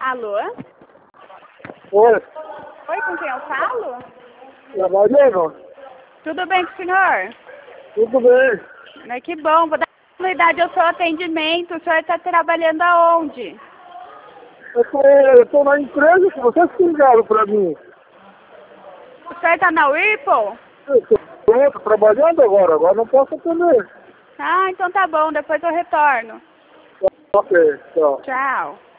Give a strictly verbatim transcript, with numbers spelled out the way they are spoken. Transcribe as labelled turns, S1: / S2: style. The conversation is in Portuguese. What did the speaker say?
S1: Alô?
S2: Oi,
S1: Oi, com quem eu falo?
S2: trabalhando?
S1: Tudo bem com o senhor?
S2: Tudo bem.
S1: Mas que bom, vou dar continuidade ao seu atendimento. O senhor está trabalhando aonde?
S2: Eu tô, eu tô na empresa que vocês ligaram pra mim.
S1: O senhor está na Whirlpool?
S2: Eu tô pronto, trabalhando agora, agora não posso atender.
S1: Ah, então tá bom, depois eu retorno.
S2: Ok, tchau.
S1: Tchau.